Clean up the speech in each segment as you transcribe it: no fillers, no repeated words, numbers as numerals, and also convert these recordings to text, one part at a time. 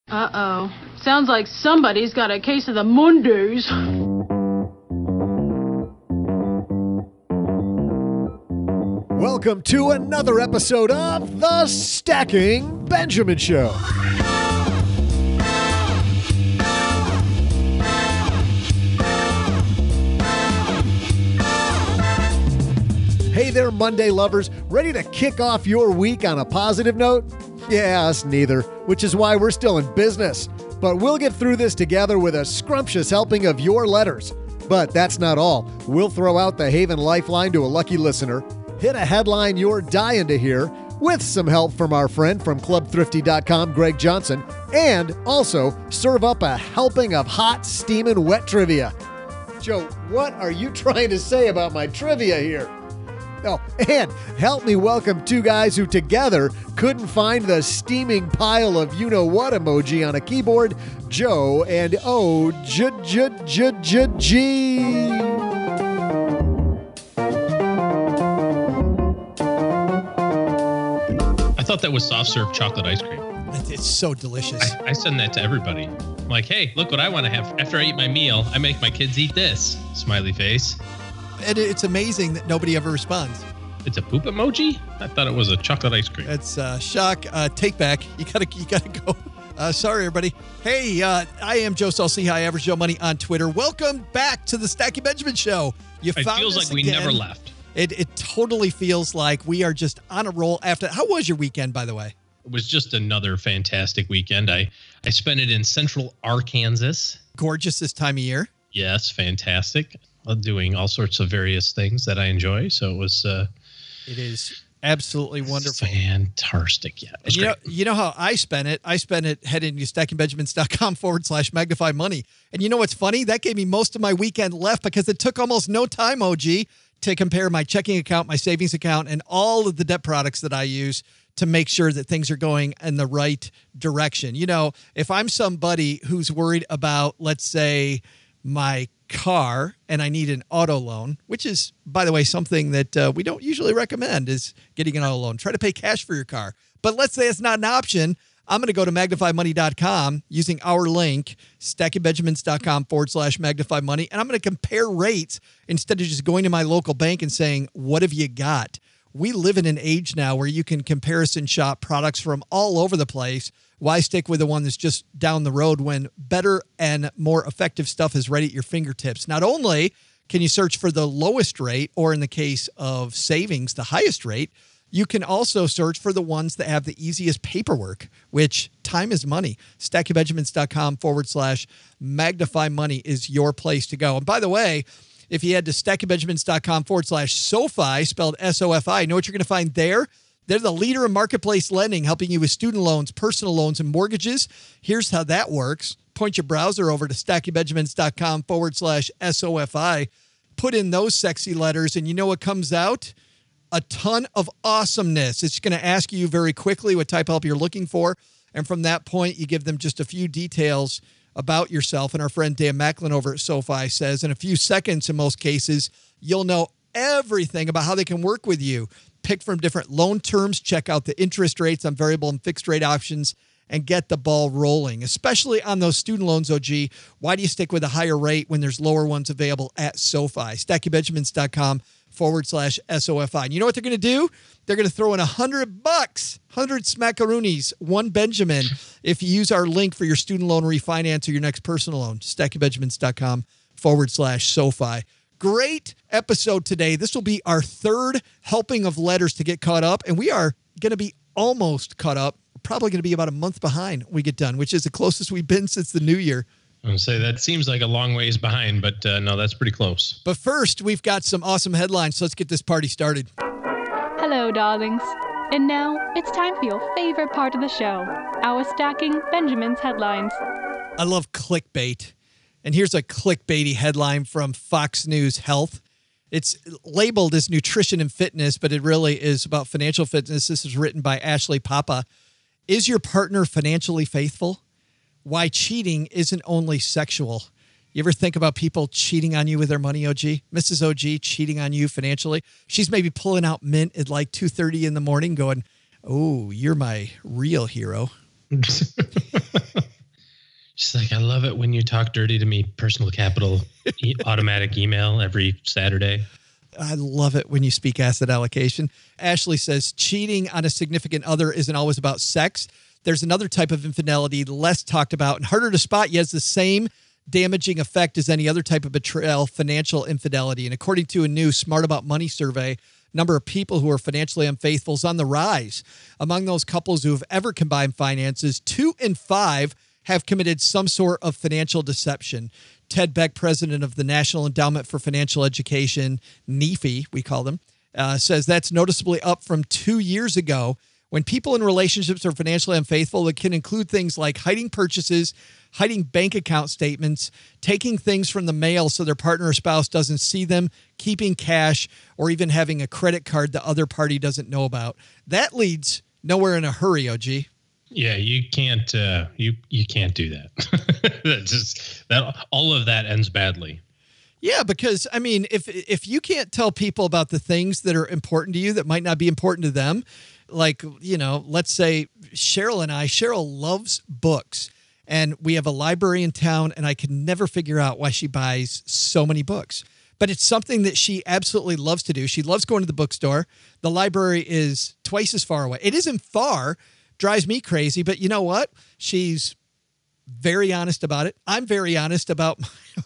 Uh-oh. Sounds like somebody's got a case of the Mondays. Welcome to another episode of The Stacking Benjamin Show. Hey there, Monday lovers. Ready to kick off your week on a positive note? Yeah, us neither, which is why we're still in business. But we'll get through this together with a scrumptious helping of your letters. But that's not all. We'll throw out the Haven Lifeline to a lucky listener, hit a headline you're dying to hear, with some help from our friend from ClubThrifty.com, Greg Johnson, and also serve up a helping of hot, steaming wet trivia. Joe, what are you trying to say about my trivia here? Oh, and help me welcome two guys who together couldn't find the steaming pile of you-know-what emoji on a keyboard, Joe and O-G. I thought that was soft serve chocolate ice cream. It's so delicious. I send that to everybody. I'm like, hey, look what I want to have. After I eat my meal, I make my kids eat this. Smiley face. And it's amazing that nobody ever responds. It's a poop emoji? I thought it was a chocolate ice cream. It's shock. Take back. You gotta go. Sorry, everybody. Hey, I am Joe Saul-Sehy, Average Joe Money on Twitter. Welcome back to the Stacking Benjamin Show. It feels like we never left. It totally feels like we are just on a roll after. How was your weekend, by the way? It was just another fantastic weekend. I spent it in central Arkansas. Gorgeous this time of year. Yes, fantastic. Doing all sorts of various things that I enjoy. So it was... it is absolutely wonderful. Fantastic, yeah. And you know how I spent it? I spent it heading to stackingbenjamins.com/magnify money. And you know what's funny? That gave me most of my weekend left because it took almost no time, OG, to compare my checking account, my savings account, and all of the debt products that I use to make sure that things are going in the right direction. You know, if I'm somebody who's worried about, let's say, my car and I need an auto loan, which is, by the way, something that we don't usually recommend is getting an auto loan. Try to pay cash for your car. But let's say it's not an option. I'm going to go to magnifymoney.com using our link, stackingbenjamins.com/magnify money, and I'm going to compare rates instead of just going to my local bank and saying, what have you got? We live in an age now where you can comparison shop products from all over the place. Why stick with the one that's just down the road when better and more effective stuff is right at your fingertips? Not only can you search for the lowest rate, or in the case of savings, the highest rate, you can also search for the ones that have the easiest paperwork, which time is money. stackingbenjamins.com/magnify money is your place to go. And by the way, if you head to stackingbenjamins.com/SoFi, spelled S-O-F-I, you know what you're going to find there? They're the leader in marketplace lending, helping you with student loans, personal loans, and mortgages. Here's how that works. Point your browser over to stackingbenjamins.com/SOFI. Put in those sexy letters, and you know what comes out? A ton of awesomeness. It's going to ask you very quickly what type of help you're looking for. And from that point, you give them just a few details about yourself. And our friend Dan Macklin over at SoFi says in a few seconds, in most cases, you'll know everything about how they can work with you. Pick from different loan terms, check out the interest rates on variable and fixed rate options, and get the ball rolling, especially on those student loans, OG. Why do you stick with a higher rate when there's lower ones available at SoFi? stackingbenjamins.com/SOFI. And you know what they're going to do? They're going to throw in $100, 100 smackaroonies, one Benjamin, if you use our link for your student loan refinance or your next personal loan. stackingbenjamins.com/SoFi. Great episode today. This will be our third helping of letters to get caught up, and we are going to be almost caught up. We're probably going to be about a month behind when we get done, which is the closest we've been since the new year. I'm going to say that seems like a long ways behind, but no, that's pretty close. But first, we've got some awesome headlines, so let's get this party started. Hello, darlings. And now, it's time for your favorite part of the show, our Stacking Benjamin's headlines. I love clickbait. And here's a clickbaity headline from Fox News Health. It's labeled as nutrition and fitness, but it really is about financial fitness. This is written by Ashley Papa. Is your partner financially faithful? Why cheating isn't only sexual. You ever think about people cheating on you with their money, OG? Mrs. OG cheating on you financially? She's maybe pulling out mint at like 2:30 in the morning going, oh, you're my real hero. I love it when you talk dirty to me. Personal Capital automatic email every Saturday. I love it when you speak asset allocation. Ashley says cheating on a significant other isn't always about sex. There's another type of infidelity less talked about and harder to spot, yet has the same damaging effect as any other type of betrayal, financial infidelity. And according to a new Smart About Money survey, number of people who are financially unfaithful is on the rise. Among those couples who have ever combined finances, 2 in 5 have committed some sort of financial deception. Ted Beck, president of the National Endowment for Financial Education, NEFI, we call them, says that's noticeably up from 2 years ago. When people in relationships are financially unfaithful, it can include things like hiding purchases, hiding bank account statements, taking things from the mail so their partner or spouse doesn't see them, keeping cash, or even having a credit card the other party doesn't know about. That leads nowhere in a hurry, OG. Yeah, you can't you can't do that. All of that ends badly. Yeah, because I mean, if you can't tell people about the things that are important to you that might not be important to them, like, you know, let's say Cheryl loves books, and we have a library in town, and I can never figure out why she buys so many books. But it's something that she absolutely loves to do. She loves going to the bookstore. The library is twice as far away. It isn't far. Drives me crazy, but you know what? She's very honest about it. I'm very honest about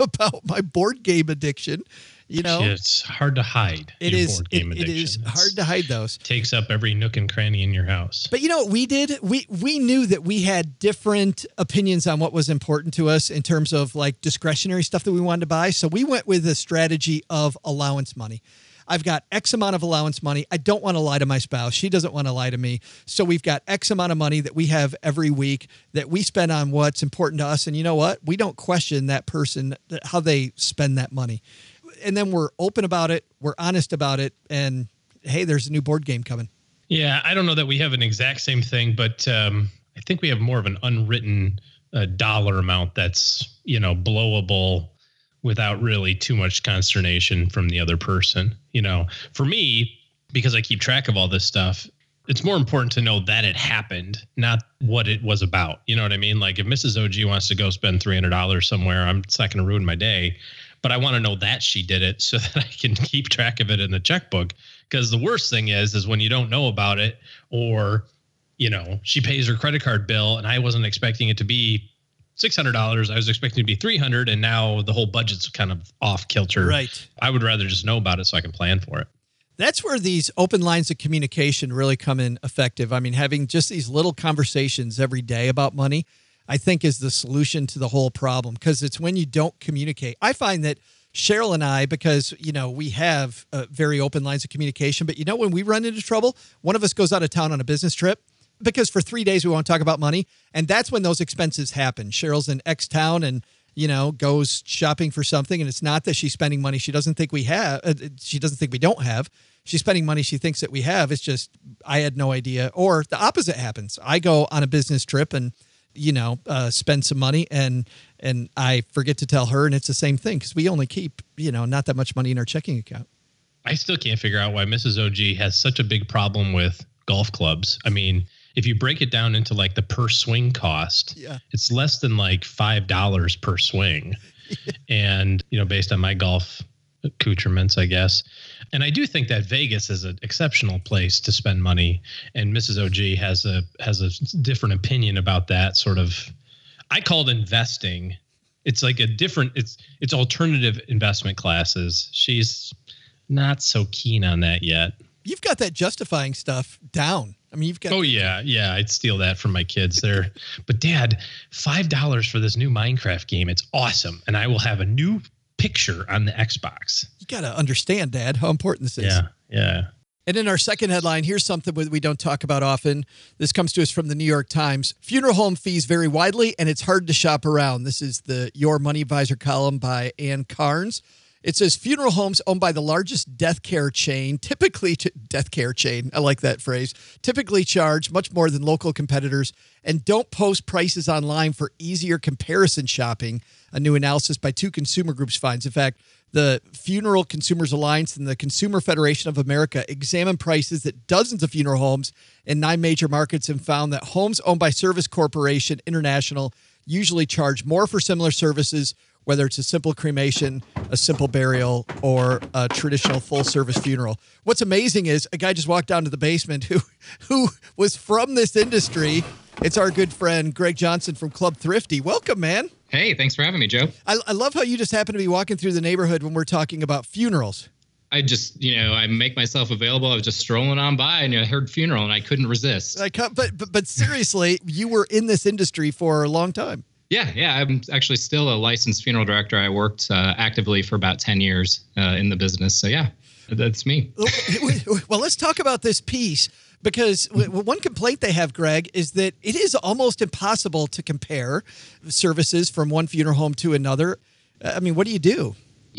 my board game addiction. You know, it's hard to hide. It is hard to hide those. Takes up every nook and cranny in your house. But you know what we did? We knew that we had different opinions on what was important to us in terms of like discretionary stuff that we wanted to buy. So we went with a strategy of allowance money. I've got X amount of allowance money. I don't want to lie to my spouse. She doesn't want to lie to me. So we've got X amount of money that we have every week that we spend on what's important to us. And you know what? We don't question that person, how they spend that money. And then we're open about it. We're honest about it. And hey, there's a new board game coming. Yeah, I don't know that we have an exact same thing, but I think we have more of an unwritten dollar amount that's, you know, blowable without really too much consternation from the other person. You know, for me, because I keep track of all this stuff, it's more important to know that it happened, not what it was about. You know what I mean? Like if Mrs. OG wants to go spend $300 somewhere, it's not going to ruin my day, but I want to know that she did it so that I can keep track of it in the checkbook. Because the worst thing is when you don't know about it, or, you know, she pays her credit card bill and I wasn't expecting it to be $600. I was expecting it to be $300, and now the whole budget's kind of off kilter. Right. I would rather just know about it so I can plan for it. That's where these open lines of communication really come in effective. I mean, having just these little conversations every day about money, I think is the solution to the whole problem, because it's when you don't communicate. I find that Cheryl and I, because, you know, we have very open lines of communication, but you know, when we run into trouble, one of us goes out of town on a business trip, because for 3 days we won't talk about money. And that's when those expenses happen. Cheryl's in X town and, you know, goes shopping for something. And it's not that she's spending money she doesn't think we have. She doesn't think we don't have. She's spending money she thinks that we have. It's just, I had no idea. Or the opposite happens. I go on a business trip and, you know, spend some money and I forget to tell her. And it's the same thing, because we only keep, you know, not that much money in our checking account. I still can't figure out why Mrs. OG has such a big problem with golf clubs. I mean, if you break it down into like the per swing cost, it's less than like $5 per swing. And, you know, based on my golf accoutrements, I guess. And I do think that Vegas is an exceptional place to spend money. And Mrs. OG has a different opinion about that sort of. I call it investing. It's like a different, it's alternative investment classes. She's not so keen on that yet. You've got that justifying stuff down. I mean, you've got. Oh, yeah. Yeah. I'd steal that from my kids there. But Dad, $5 for this new Minecraft game. It's awesome. And I will have a new picture on the Xbox. You got to understand, Dad, how important this is. Yeah. Yeah. And in our second headline, here's something we don't talk about often. This comes to us from the New York Times. Funeral home fees vary widely, and it's hard to shop around. This is the Your Money Advisor column by Ann Carnes. It says funeral homes owned by the largest death care chain, I like that phrase, typically charge much more than local competitors and don't post prices online for easier comparison shopping, a new analysis by two consumer groups finds. In fact, the Funeral Consumers Alliance and the Consumer Federation of America examined prices at dozens of funeral homes in 9 major markets and found that homes owned by Service Corporation International usually charge more for similar services, whether it's a simple cremation, a simple burial, or a traditional full-service funeral. What's amazing is a guy just walked down to the basement who was from this industry. It's our good friend, Greg Johnson from Club Thrifty. Welcome, man. Hey, thanks for having me, Joe. I love how you just happen to be walking through the neighborhood when we're talking about funerals. I just, I make myself available. I was just strolling on by and I heard funeral and I couldn't resist. But seriously, you were in this industry for a long time. Yeah. I'm actually still a licensed funeral director. I worked actively for about 10 years in the business. So yeah, that's me. Well, let's talk about this piece, because one complaint they have, Greg, is that it is almost impossible to compare services from one funeral home to another. I mean, what do you do?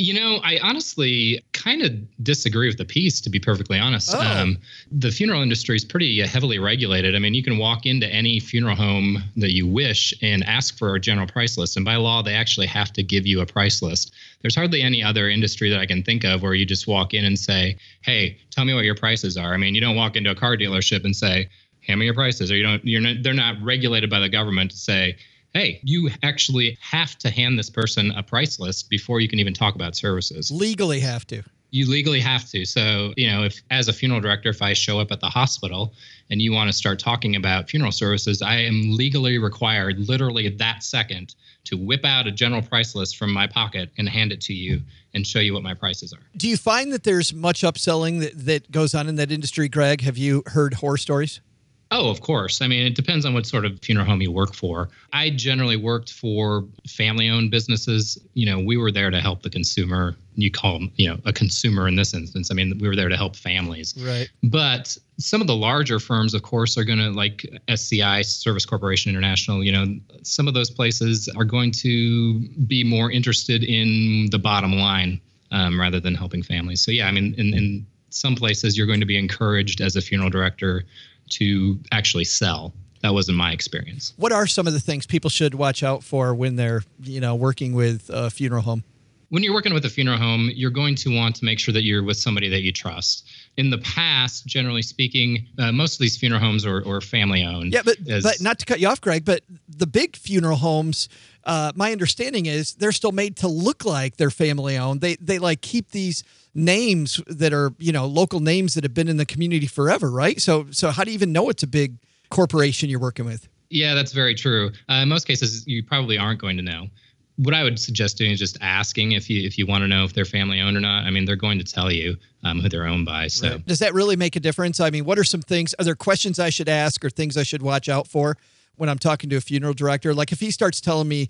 I honestly kind of disagree with the piece, to be perfectly honest. Oh. The funeral industry is pretty heavily regulated. I mean, you can walk into any funeral home that you wish and ask for a general price list. And by law, they actually have to give you a price list. There's hardly any other industry that I can think of where you just walk in and say, hey, tell me what your prices are. I mean, you don't walk into a car dealership and say, hand me your prices. Or they're not regulated by the government to say, hey, you actually have to hand this person a price list before you can even talk about services. Legally have to. You legally have to. So, if as a funeral director, if I show up at the hospital and you want to start talking about funeral services, I am legally required literally that second to whip out a general price list from my pocket and hand it to you and show you what my prices are. Do you find that there's much upselling that goes on in that industry, Greg? Have you heard horror stories? Oh, of course. I mean, it depends on what sort of funeral home you work for. I generally worked for family-owned businesses. We were there to help the consumer. You call them, a consumer in this instance. I mean, we were there to help families. Right. But some of the larger firms, of course, are going to, like SCI, Service Corporation International, some of those places are going to be more interested in the bottom line rather than helping families. So, yeah, I mean, in some places, you're going to be encouraged as a funeral director to actually sell. That wasn't my experience. What are some of the things people should watch out for when they're, working with a funeral home? When you're working with a funeral home, you're going to want to make sure that you're with somebody that you trust. In the past, generally speaking, most of these funeral homes are family owned. Yeah, but not to cut you off, Greg, but the big funeral homes, my understanding is they're still made to look like they're family owned. They like keep these names that are, local names that have been in the community forever, right? So how do you even know it's a big corporation you're working with? Yeah, that's very true. In most cases, you probably aren't going to know. What I would suggest doing is just asking if you want to know if they're family owned or not. I mean, they're going to tell you who they're owned by. So right. Does that really make a difference? I mean, what are some things? Are there questions I should ask or things I should watch out for when I'm talking to a funeral director? Like if he starts telling me,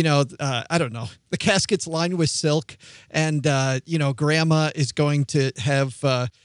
I don't know, the casket's lined with silk and, grandma is going to have,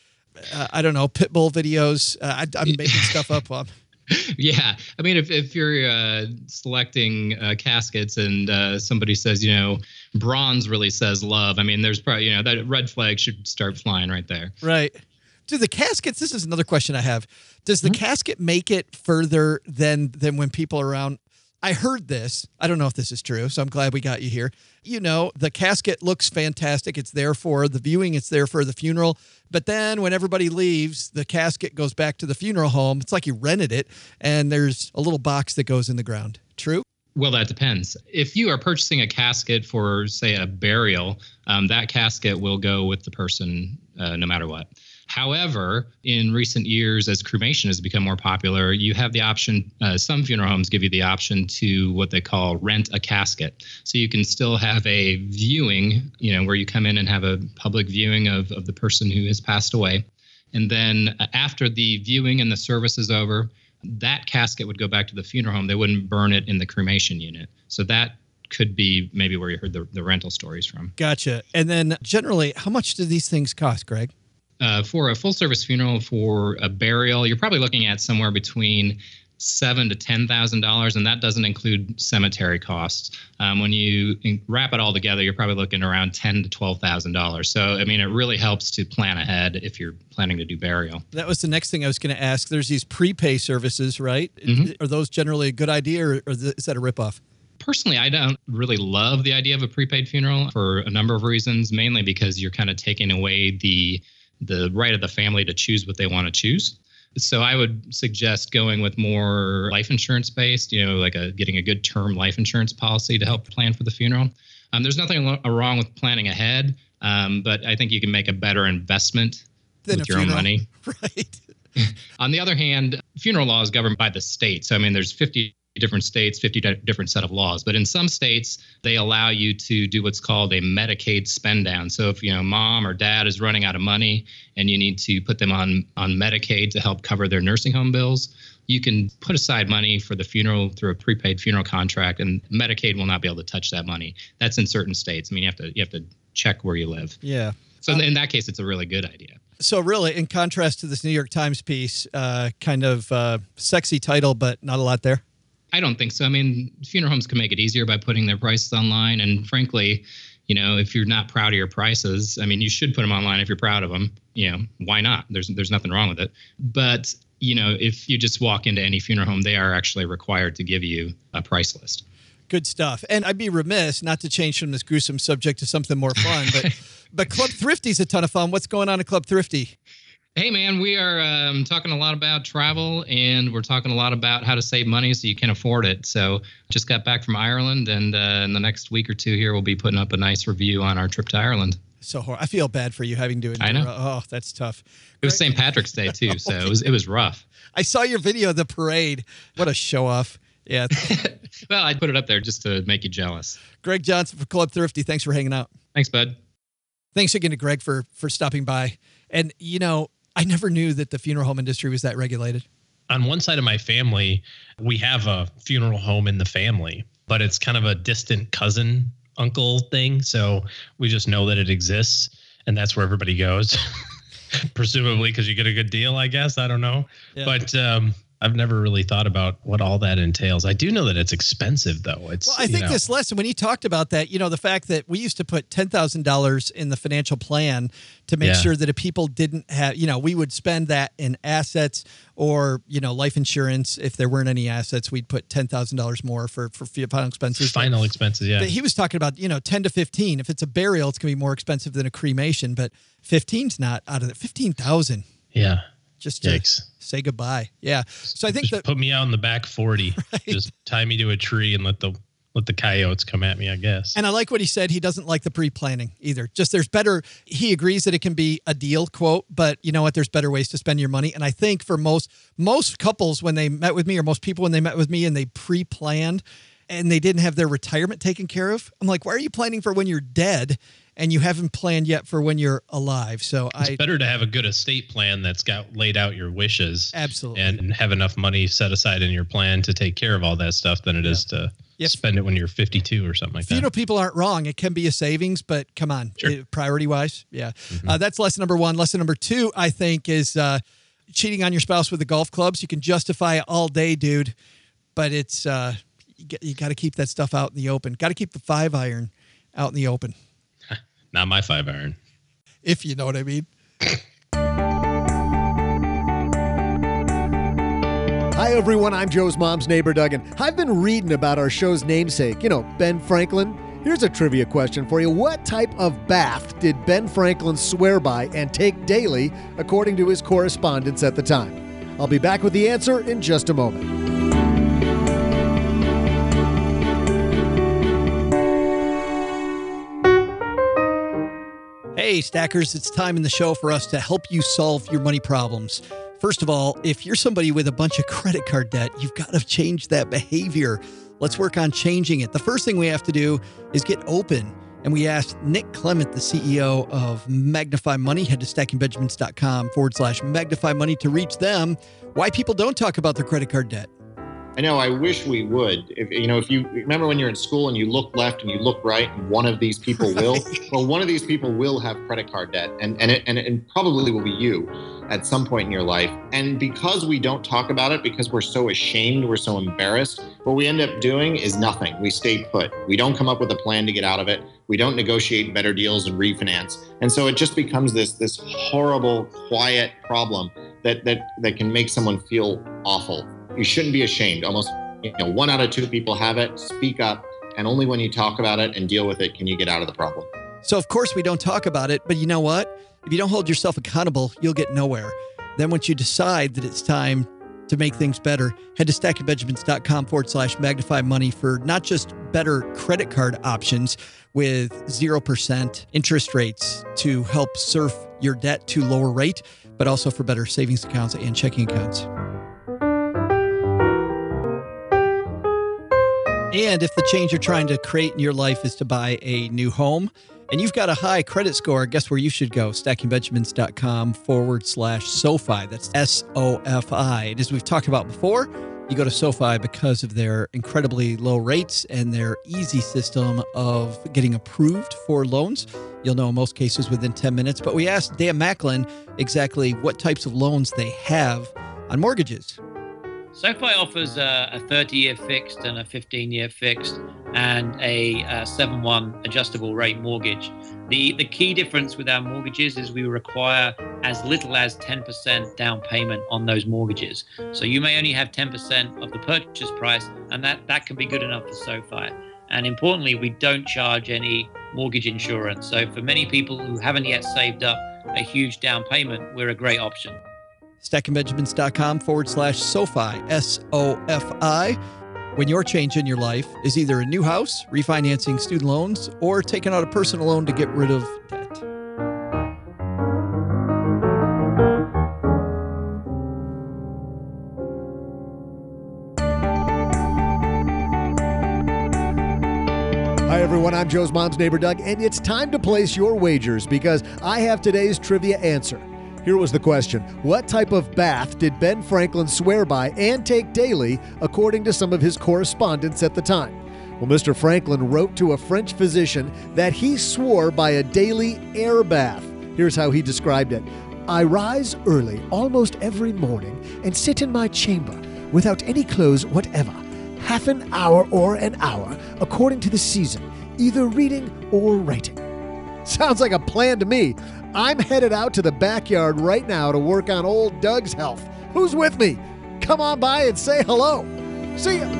I don't know, pit bull videos. I'm making stuff up. Yeah. I mean, if you're selecting caskets and somebody says, bronze really says love, I mean, there's probably, that red flag should start flying right there. Right. Do the caskets, this is another question I have. Does the casket make it further than when people are around? I heard this. I don't know if this is true, so I'm glad we got you here. The casket looks fantastic. It's there for the viewing. It's there for the funeral. But then when everybody leaves, the casket goes back to the funeral home. It's like you rented it, and there's a little box that goes in the ground. True? Well, that depends. If you are purchasing a casket for, say, a burial, that casket will go with the person no matter what. However, in recent years, as cremation has become more popular, you have the option, some funeral homes give you the option to what they call rent a casket. So you can still have a viewing, where you come in and have a public viewing of the person who has passed away. And then after the viewing and the service is over, that casket would go back to the funeral home. They wouldn't burn it in the cremation unit. So that could be maybe where you heard the rental stories from. Gotcha. And then generally, how much do these things cost, Greg? For a full service funeral, for a burial, you're probably looking at somewhere between $7,000 to $10,000, and that doesn't include cemetery costs. When you wrap it all together, you're probably looking around $10,000 to $12,000. So, I mean, it really helps to plan ahead if you're planning to do burial. That was the next thing I was going to ask. There's these prepay services, right? Mm-hmm. Are those generally a good idea, or is that a ripoff? Personally, I don't really love the idea of a prepaid funeral for a number of reasons, mainly because you're kind of taking away the right of the family to choose what they want to choose. So I would suggest going with more life insurance based, like getting a good term life insurance policy to help plan for the funeral. There's nothing wrong with planning ahead, but I think you can make a better investment with your own money. Right. On the other hand, funeral law is governed by the state. So, there's 50 different states, 50 different set of laws. But in some states, they allow you to do what's called a Medicaid spend down. So if, mom or dad is running out of money and you need to put them on Medicaid to help cover their nursing home bills, you can put aside money for the funeral through a prepaid funeral contract, and Medicaid will not be able to touch that money. That's in certain states. You have to check where you live. Yeah. So in that case, it's a really good idea. So really, in contrast to this New York Times piece, kind of sexy title, but not a lot there. I don't think so. Funeral homes can make it easier by putting their prices online. And frankly, if you're not proud of your prices, you should put them online if you're proud of them. Why not? There's nothing wrong with it. But, if you just walk into any funeral home, they are actually required to give you a price list. Good stuff. And I'd be remiss not to change from this gruesome subject to something more fun, but Club Thrifty's a ton of fun. What's going on at Club Thrifty? Hey, man, we are talking a lot about travel, and we're talking a lot about how to save money so you can afford it. So just got back from Ireland, and in the next week or two here, we'll be putting up a nice review on our trip to Ireland. So I feel bad for you having to endure. I know. Oh, that's tough. It was St. Patrick's Day, too, so it was rough. I saw your video of the parade. What a show-off. Yeah. Well, I put it up there just to make you jealous. Greg Johnson for Club Thrifty. Thanks for hanging out. Thanks, bud. Thanks again to Greg for stopping by. And, I never knew that the funeral home industry was that regulated. On one side of my family, we have a funeral home in the family, but it's kind of a distant cousin uncle thing. So we just know that it exists, and that's where everybody goes, presumably because you get a good deal, I guess. I don't know. Yeah. But I've never really thought about what all that entails. I do know that it's expensive, though. I think this lesson, when he talked about that, the fact that we used to put $10,000 in the financial plan to make sure that if people didn't have, we would spend that in assets or, life insurance. If there weren't any assets, we'd put $10,000 more for final expenses. Final expenses, yeah. But he was talking about, 10 to 15. If it's a burial, it's going to be more expensive than a cremation, but 15's not out of it. 15,000. Yeah. Just to say goodbye. Yeah. So I think just put me out in the back 40. Right. Just tie me to a tree and let the coyotes come at me, I guess. And I like what he said. He doesn't like the pre-planning either. Just there's better. He agrees that it can be a deal, quote, but you know what? There's better ways to spend your money. And I think for most couples when they met with me, or most people when they met with me and they pre-planned and they didn't have their retirement taken care of, I'm like, why are you planning for when you're dead and you haven't planned yet for when you're alive? So it's better to have a good estate plan that's got laid out your wishes. Absolutely. And have enough money set aside in your plan to take care of all that stuff than it is to spend it when you're 52 or something like that. People aren't wrong. It can be a savings, but come on, priority wise. Yeah. Mm-hmm. That's lesson number one. Lesson number two, I think, is cheating on your spouse with the golf clubs. You can justify it all day, dude, but it's, you got to keep that stuff out in the open. Got to keep the 5-iron out in the open. Not my 5-iron. If you know what I mean. Hi, everyone. I'm Joe's mom's neighbor, Doug, and I've been reading about our show's namesake, Ben Franklin. Here's a trivia question for you. What type of bath did Ben Franklin swear by and take daily, according to his correspondence at the time? I'll be back with the answer in just a moment. Hey, Stackers, it's time in the show for us to help you solve your money problems. First of all, if you're somebody with a bunch of credit card debt, you've got to change that behavior. Let's work on changing it. The first thing we have to do is get open. And we asked Nick Clement, the CEO of Magnify Money, head to stackingbenjamins.com/Magnify Money to reach them, why people don't talk about their credit card debt. I know, I wish we would. If you remember when you're in school and you look left and you look right, and one of these people will, well, one of these people will have credit card debt, and it probably will be you at some point in your life. And because we don't talk about it, because we're so ashamed, we're so embarrassed, what we end up doing is nothing. We stay put. We don't come up with a plan to get out of it. We don't negotiate better deals and refinance. And so it just becomes this horrible, quiet problem that can make someone feel awful. You shouldn't be ashamed. Almost 1 out of 2 people have it. Speak up. And only when you talk about it and deal with it can you get out of the problem. So, of course, we don't talk about it. But you know what? If you don't hold yourself accountable, you'll get nowhere. Then once you decide that it's time to make things better, head to stackingbenjamins.com/magnify money for not just better credit card options with 0% interest rates to help surf your debt to lower rate, but also for better savings accounts and checking accounts. And if the change you're trying to create in your life is to buy a new home and you've got a high credit score, guess where you should go? stackingbenjamins.com/SoFi. That's SOFI. And as we've talked about before, you go to SoFi because of their incredibly low rates and their easy system of getting approved for loans. You'll know in most cases within 10 minutes. But we asked Dan Macklin exactly what types of loans they have on mortgages. SoFi offers a 30-year fixed and a 15-year fixed and a 7/1 adjustable rate mortgage. The key difference with our mortgages is we require as little as 10% down payment on those mortgages. So you may only have 10% of the purchase price, and that can be good enough for SoFi. And importantly, we don't charge any mortgage insurance. So for many people who haven't yet saved up a huge down payment, we're a great option. stackingbenjamins.com/SoFi, SOFI. When your change in your life is either a new house, refinancing student loans, or taking out a personal loan to get rid of debt. Hi, everyone. I'm Joe's mom's neighbor, Doug, and it's time to place your wagers because I have today's trivia answer. Here was the question. What type of bath did Ben Franklin swear by and take daily, according to some of his correspondence at the time? Well, Mr. Franklin wrote to a French physician that he swore by a daily air bath. Here's how he described it. I rise early almost every morning and sit in my chamber without any clothes whatever, half an hour or an hour, according to the season, either reading or writing. Sounds like a plan to me. I'm headed out to the backyard right now to work on old Doug's health. Who's with me? Come on by and say hello. See ya.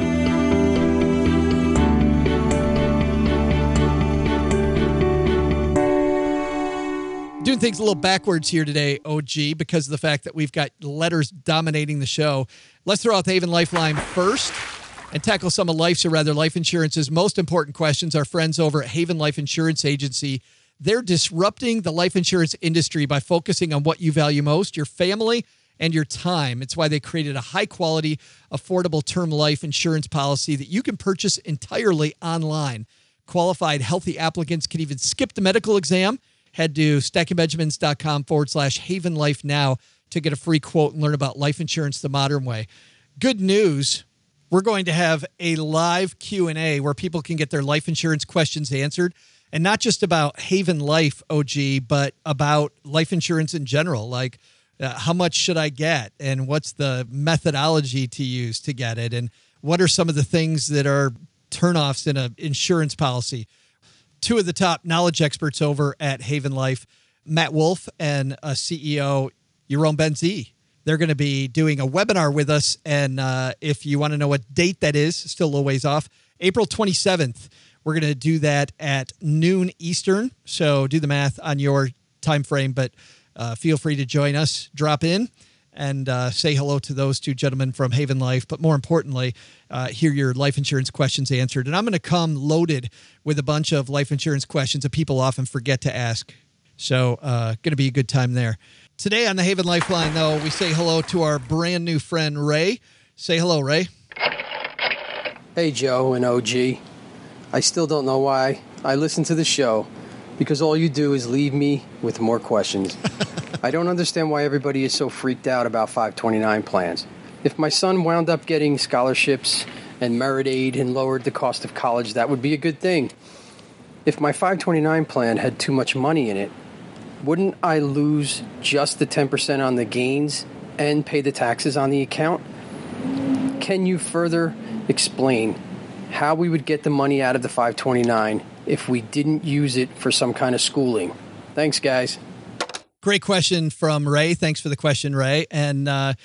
Doing things a little backwards here today, OG, because of the fact that we've got letters dominating the show. Let's throw out the Haven Lifeline first and tackle some of life's, or rather life insurance's most important questions. Our friends over at Haven Life Insurance Agency, they're disrupting the life insurance industry by focusing on what you value most, your family and your time. It's why they created a high-quality, affordable term life insurance policy that you can purchase entirely online. Qualified, healthy applicants can even skip the medical exam. Head to stackingbenjamins.com/Haven Life now to get a free quote and learn about life insurance the modern way. Good news. We're going to have a live Q&A where people can get their life insurance questions answered. And not just about Haven Life, OG, but about life insurance in general. Like, how much should I get? And what's the methodology to use to get it? And what are some of the things that are turnoffs in an insurance policy? Two of the top knowledge experts over at Haven Life, Matt Wolf and CEO Yaron Ben-Zvi. They're going to be doing a webinar with us. And if you want to know what date that is, still a little ways off, April 27th. We're going to do that at noon Eastern. So do the math on your time frame, but feel free to join us, drop in, and say hello to those two gentlemen from Haven Life. But more importantly, hear your life insurance questions answered. And I'm going to come loaded with a bunch of life insurance questions that people often forget to ask. So going to be a good time there. Today on the Haven Lifeline, though, we say hello to our brand new friend, Ray. Say hello, Ray. Hey, Joe and OG. I still don't know why I listen to the show, because all you do is leave me with more questions. I don't understand why everybody is so freaked out about 529 plans. If my son wound up getting scholarships and merit aid and lowered the cost of college, that would be a good thing. If my 529 plan had too much money in it, wouldn't I lose just the 10% on the gains and pay the taxes on the account? Can you further explain how we would get the money out of the 529 if we didn't use it for some kind of schooling? Thanks, guys. Great question from Ray. Thanks for the question, Ray. And,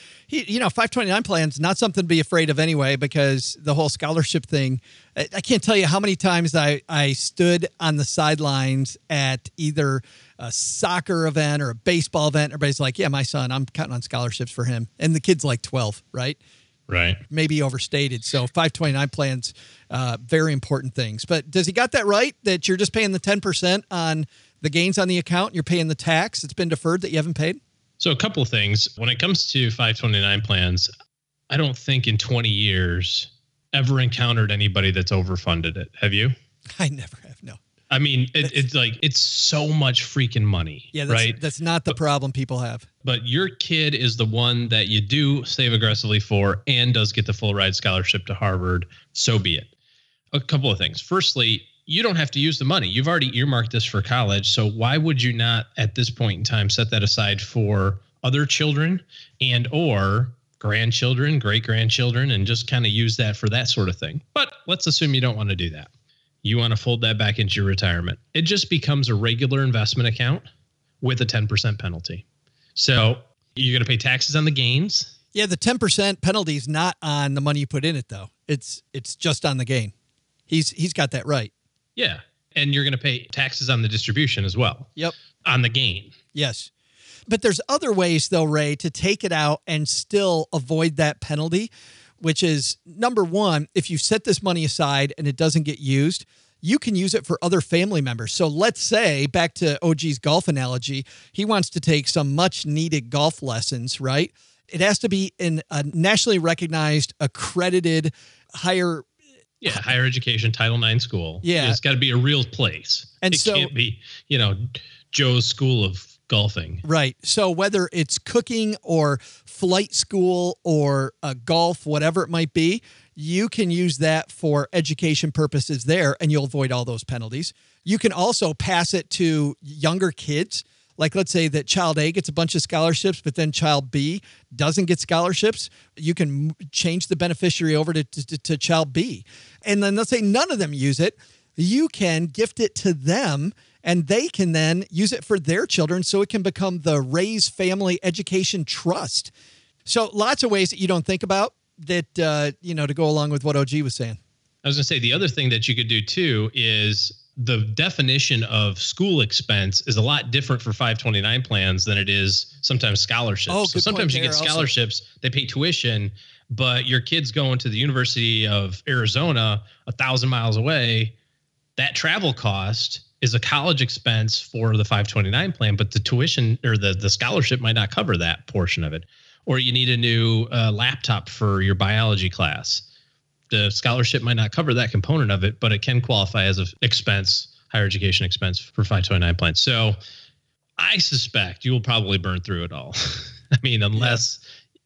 529 plan's not something to be afraid of anyway, because the whole scholarship thing, I can't tell you how many times I stood on the sidelines at either a soccer event or a baseball event. Everybody's like, yeah, my son, I'm counting on scholarships for him. And the kid's like 12, right? Right. Maybe overstated. So 529 plans, very important things. But does he got that right? That you're just paying the 10% on the gains on the account, and you're paying the tax that's been deferred that you haven't paid? So a couple of things. When it comes to 529 plans, I don't think in 20 years ever encountered anybody that's overfunded it. Have you? I never have, no. I mean, it's so much freaking money, right? That's not the problem people have. But your kid is the one that you do save aggressively for and does get the full ride scholarship to Harvard. So be it. A couple of things. Firstly, you don't have to use the money. You've already earmarked this for college. So why would you not at this point in time set that aside for other children and or grandchildren, great-grandchildren, and just kind of use that for that sort of thing? But let's assume you don't want to do that. You want to fold that back into your retirement. It just becomes a regular investment account with a 10% penalty. So you're going to pay taxes on the gains. Yeah, the 10% penalty is not on the money you put in it, though. It's just on the gain. He's got that right. Yeah. And you're going to pay taxes on the distribution as well. Yep. On the gain. Yes. But there's other ways, though, Ray, to take it out and still avoid that penalty, which is, number one, if you set this money aside and it doesn't get used, you can use it for other family members. So let's say, back to OG's golf analogy, he wants to take some much needed golf lessons, right? It has to be in a nationally recognized, accredited, higher education, Title IX school. Yeah. It's got to be a real place. And it so, can't be, Joe's School of Golfing. Right. So whether it's cooking or flight school or golf, whatever it might be, you can use that for education purposes there, and you'll avoid all those penalties. You can also pass it to younger kids. Like, let's say that child A gets a bunch of scholarships, but then child B doesn't get scholarships. You can change the beneficiary over to child B. And then let's say none of them use it. You can gift it to them, and they can then use it for their children, so it can become the Ray's Family Education Trust. So lots of ways that you don't think about that, to go along with what OG was saying. I was going to say, the other thing that you could do too is the definition of school expense is a lot different for 529 plans than it is sometimes scholarships. Oh, so sometimes you get scholarships, they pay tuition, but your kid's going to the University of Arizona 1,000 miles away. That travel cost is a college expense for the 529 plan, but the tuition or the scholarship might not cover that portion of it. Or you need a new laptop for your biology class. The scholarship might not cover that component of it, but it can qualify as an expense, higher education expense for 529 plans. So I suspect you will probably burn through it all. I mean, unless,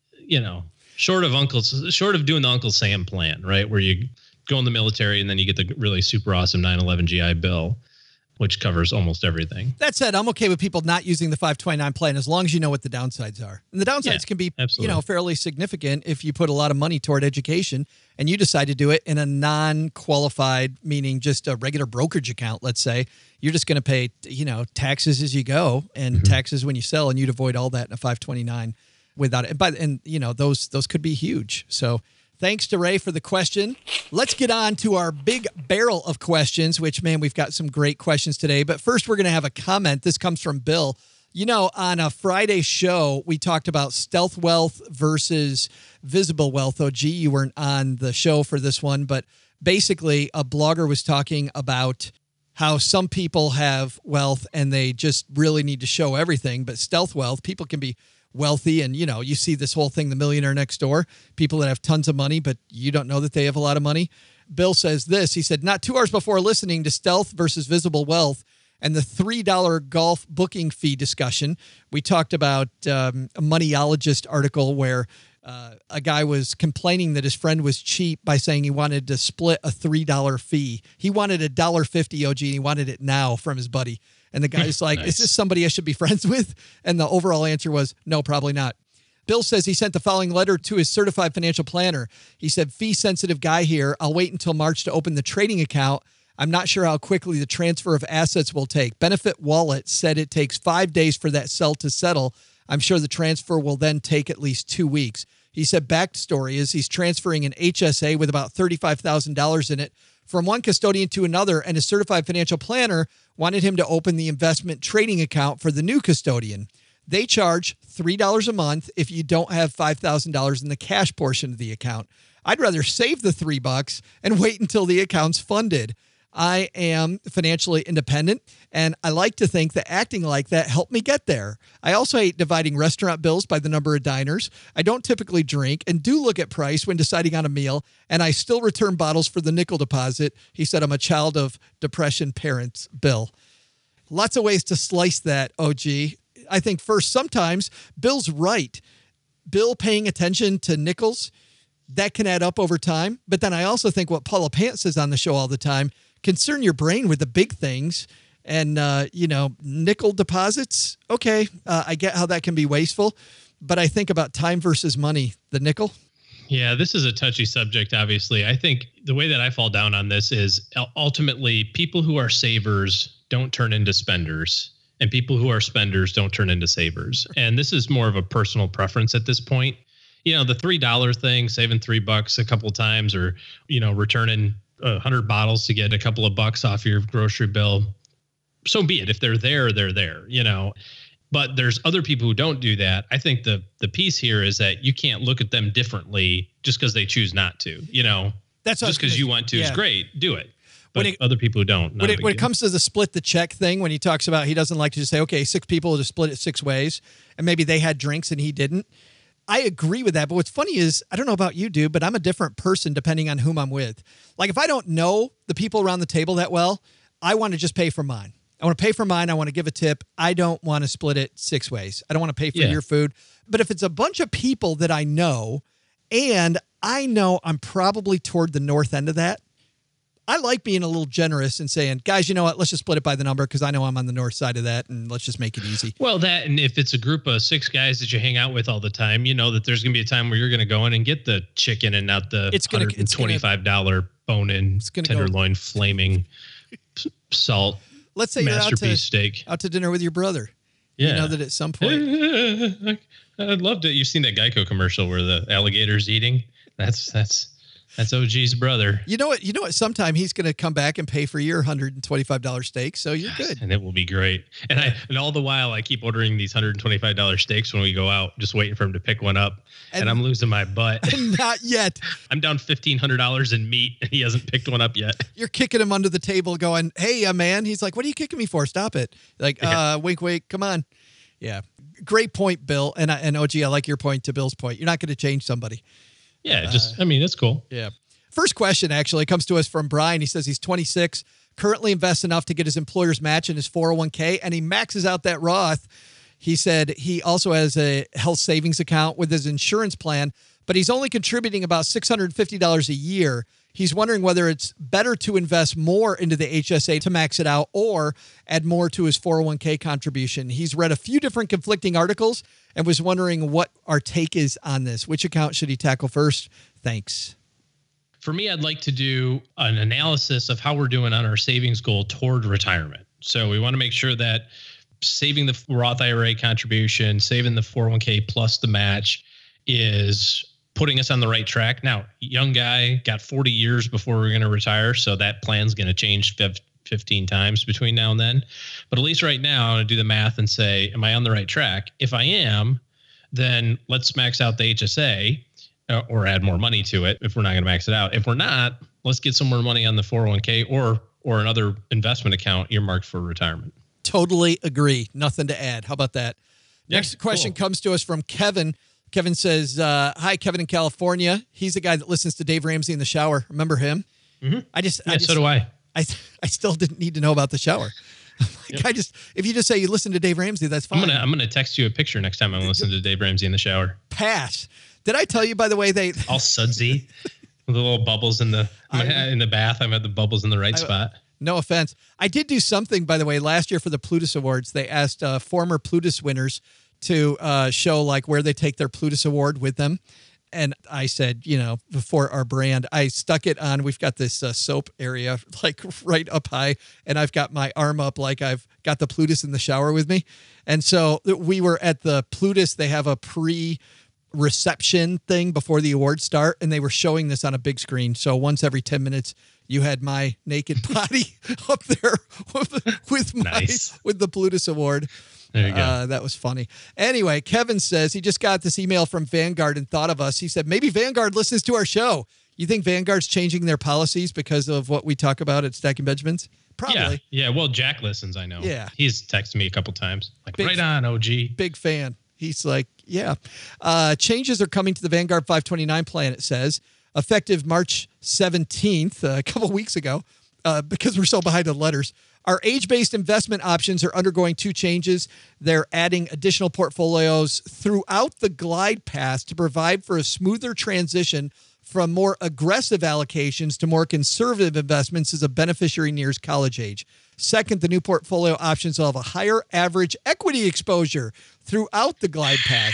short of doing the Uncle Sam plan, right? Where you go in the military and then you get the really super awesome 9/11 GI Bill, which covers almost everything. That said, I'm okay with people not using the 529 plan as long as you know what the downsides are. And the downsides can be, fairly significant if you put a lot of money toward education and you decide to do it in a non-qualified, meaning just a regular brokerage account, let's say. You're just going to pay, taxes as you go and taxes when you sell, and you'd avoid all that in a 529 without it. And those could be huge. So thanks to Ray for the question. Let's get on to our big barrel of questions, which, man, we've got some great questions today. But first, we're going to have a comment. This comes from Bill. On a Friday show, we talked about stealth wealth versus visible wealth. OG, you weren't on the show for this one, but basically a blogger was talking about how some people have wealth and they just really need to show everything. But stealth wealth, people can be wealthy, and you see this whole thing, the millionaire next door, people that have tons of money, but you don't know that they have a lot of money. Bill says this, he said, not 2 hours before listening to stealth versus visible wealth and the $3 golf booking fee discussion, we talked about a Moneyologist article where a guy was complaining that his friend was cheap by saying he wanted to split a $3 fee. He wanted $1.50, OG, and he wanted it now from his buddy. And the guy's like, nice. Is this somebody I should be friends with? And the overall answer was, no, probably not. Bill says he sent the following letter to his certified financial planner. He said, fee-sensitive guy here. I'll wait until March to open the trading account. I'm not sure how quickly the transfer of assets will take. Benefit Wallet said it takes 5 days for that sell to settle. I'm sure the transfer will then take at least 2 weeks. He said backstory is he's transferring an HSA with about $35,000 in it from one custodian to another, and his certified financial planner wanted him to open the investment trading account for the new custodian. They charge $3 a month if you don't have $5,000 in the cash portion of the account. I'd rather save the $3 and wait until the account's funded. I am financially independent, and I like to think that acting like that helped me get there. I also hate dividing restaurant bills by the number of diners. I don't typically drink and do look at price when deciding on a meal, and I still return bottles for the nickel deposit. He said, I'm a child of depression parents, Bill. Lots of ways to slice that, OG. I think first, sometimes Bill's right. Bill paying attention to nickels, that can add up over time. But then I also think what Paula Pant says on the show all the time, concern your brain with the big things. And, nickel deposits, okay, I get how that can be wasteful. But I think about time versus money, the nickel. Yeah, this is a touchy subject, obviously. I think the way that I fall down on this is ultimately people who are savers don't turn into spenders, and people who are spenders don't turn into savers. And this is more of a personal preference at this point. The $3 thing, saving $3 a couple of times, or, returning 100 bottles to get a couple of bucks off your grocery bill. So be it. If they're there, they're there, But there's other people who don't do that. I think the piece here is that you can't look at them differently just because they choose not to. That's just because you want to is great. Do it. But other people who don't. When it comes to the split the check thing, when he talks about he doesn't like to just say, okay, 6 people to split it 6 ways, and maybe they had drinks and he didn't. I agree with that. But what's funny is, I don't know about you, dude, but I'm a different person depending on whom I'm with. Like, if I don't know the people around the table that well, I want to just pay for mine. I want to pay for mine. I want to give a tip. I don't want to split it 6 ways. I don't want to pay for your food. But if it's a bunch of people that I know, and I know I'm probably toward the north end of that, I like being a little generous and saying, guys, you know what? Let's just split it by the number because I know I'm on the north side of that, and let's just make it easy. Well, that, and if it's a group of 6 guys that you hang out with all the time, you know that there's going to be a time where you're going to go in and get the chicken and not the $125 bone-in tenderloin flaming salt. Let's say masterpiece steak out to dinner with your brother. Yeah. You know that at some point. I'd love to. You've seen that Geico commercial where the alligator's eating. That's OG's brother. You know what? Sometime he's going to come back and pay for your $125 steak, so you're good. And it will be great. And all the while, I keep ordering these $125 steaks when we go out, just waiting for him to pick one up. And I'm losing my butt. Not yet. I'm down $1,500 in meat, and he hasn't picked one up yet. You're kicking him under the table going, hey, man. He's like, what are you kicking me for? Stop it. Like, wink, wink. Come on. Yeah. Great point, Bill. And OG, I like your point to Bill's point. You're not going to change somebody. Yeah, that's cool. Yeah. First question actually comes to us from Brian. He says he's 26, currently invests enough to get his employer's match in his 401k, and he maxes out that Roth. He said he also has a health savings account with his insurance plan, but he's only contributing about $650 a year. He's wondering whether it's better to invest more into the HSA to max it out or add more to his 401k contribution. He's read a few different conflicting articles and was wondering what our take is on this. Which account should he tackle first? Thanks. For me, I'd like to do an analysis of how we're doing on our savings goal toward retirement. So we want to make sure that saving the Roth IRA contribution, saving the 401k plus the match is putting us on the right track. Now, young guy, got 40 years before we're going to retire, so that plan's going to change 15 times between now and then. But at least right now, I'm going to do the math and say, am I on the right track? If I am, then let's max out the HSA or add more money to it if we're not going to max it out. If we're not, let's get some more money on the 401k or another investment account earmarked for retirement. Totally agree. Nothing to add. How about that? Next question comes to us from Kevin. Kevin says, hi, Kevin in California. He's the guy that listens to Dave Ramsey in the shower. Remember him? Mm-hmm. So do I. I still didn't need to know about the shower. If you just say you listen to Dave Ramsey, that's fine. I'm gonna text you a picture next time I listen to Dave Ramsey in the shower. Pass. Did I tell you, by the way, all sudsy with the little bubbles in the bath? I've had the bubbles in the right spot. No offense. I did do something, by the way, last year for the Plutus Awards. They asked former Plutus winners to show like where they take their Plutus Award with them. And I said, before our brand, I stuck it on. We've got this soap area like right up high, and I've got my arm up like I've got the Plutus in the shower with me. And so we were at the Plutus. They have a pre-reception thing before the awards start, and they were showing this on a big screen. So once every 10 minutes, you had my naked body up there with the Plutus Award. There you go. That was funny. Anyway, Kevin says he just got this email from Vanguard and thought of us. He said, maybe Vanguard listens to our show. You think Vanguard's changing their policies because of what we talk about at Stacking Benjamins? Probably. Yeah. Well, Jack listens, I know. Yeah. He's texted me a couple times. Like, right on, OG. Big fan. He's like, yeah. Changes are coming to the Vanguard 529 plan, it says, effective March 17th, a couple weeks ago, because we're so behind on letters. Our age-based investment options are undergoing 2 changes. They're adding additional portfolios throughout the glide path to provide for a smoother transition from more aggressive allocations to more conservative investments as a beneficiary nears college age. Second, the new portfolio options will have a higher average equity exposure throughout the glide path.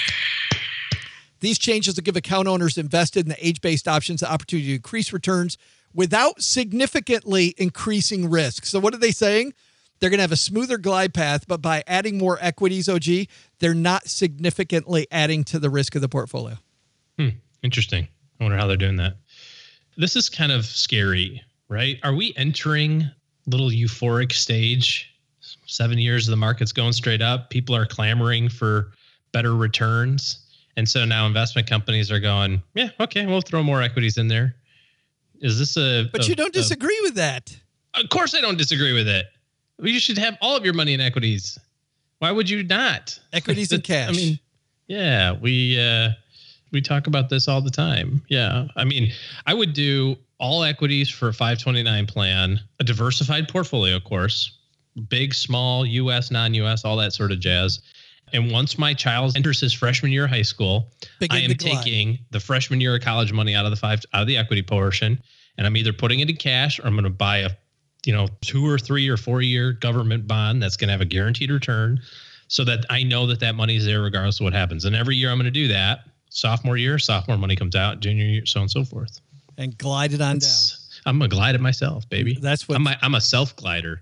These changes will give account owners invested in the age-based options the opportunity to increase returns without significantly increasing risk. So what are they saying? They're going to have a smoother glide path, but by adding more equities, OG, they're not significantly adding to the risk of the portfolio. Interesting. I wonder how they're doing that. This is kind of scary, right? Are we entering a little euphoric stage? 7 years of the market's going straight up. People are clamoring for better returns. And so now investment companies are going, yeah, okay, we'll throw more equities in there. Is this But you don't disagree with that. Of course I don't disagree with it. You should have all of your money in equities. Why would you not? Equities and cash. I mean, yeah, we talk about this all the time. Yeah. I mean, I would do all equities for a 529 plan, a diversified portfolio, of course, big, small, U.S., non-U.S., all that sort of jazz. And once my child enters his freshman year of high school, I am taking the freshman year of college money out of the equity portion, and I'm either putting it in cash or I'm going to buy a 2 or 3 or 4 year government bond that's going to have a guaranteed return, so that I know that money is there regardless of what happens. And every year I'm going to do that. Sophomore money comes out, junior year, so on and so forth. And glide it on down. I'm going to glide it myself, baby. That's what I'm a self glider.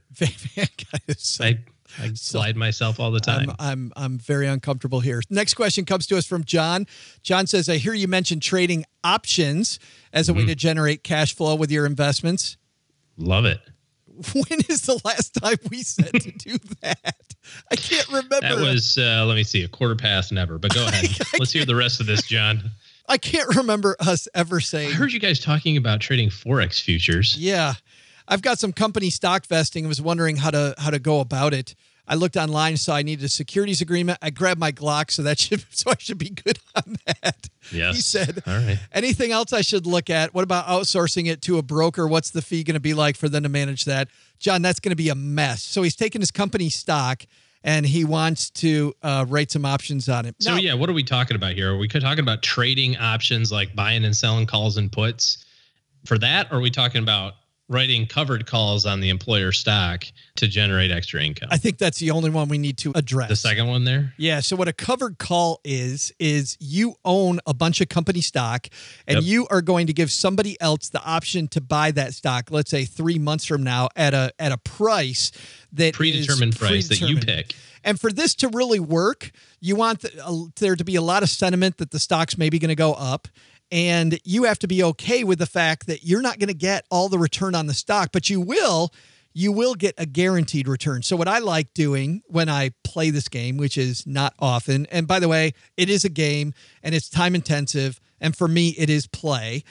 I slide myself all the time. I'm very uncomfortable here. Next question comes to us from John. John says, I hear you mentioned trading options as a way to generate cash flow with your investments. Love it. When is the last time we said to do that? I can't remember. That was, let me see, 1/4 never. But go ahead. Let's hear the rest of this, John. I can't remember us ever saying. I heard you guys talking about trading Forex futures. Yeah. I've got some company stock vesting. I was wondering how to go about it. I looked online, saw I needed a securities agreement. I grabbed my Glock, so I should be good on that. Yes. He said, all right. Anything else I should look at? What about outsourcing it to a broker? What's the fee going to be like for them to manage that? John, that's going to be a mess. So he's taking his company stock and he wants to write some options on it. So, what are we talking about here? Are we talking about trading options like buying and selling calls and puts for that? Or are we talking about writing covered calls on the employer stock to generate extra income? I think that's the only one we need to address. The second one there? Yeah. So what a covered call is you own a bunch of company stock and you are going to give somebody else the option to buy that stock, let's say 3 months from now at a price that predetermined price that you pick. And for this to really work, you want there to be a lot of sentiment that the stock's maybe going to go up. And you have to be okay with the fact that you're not going to get all the return on the stock, but you will get a guaranteed return. So what I like doing when I play this game, which is not often, and by the way, it is a game and it's time intensive. And for me, it is play.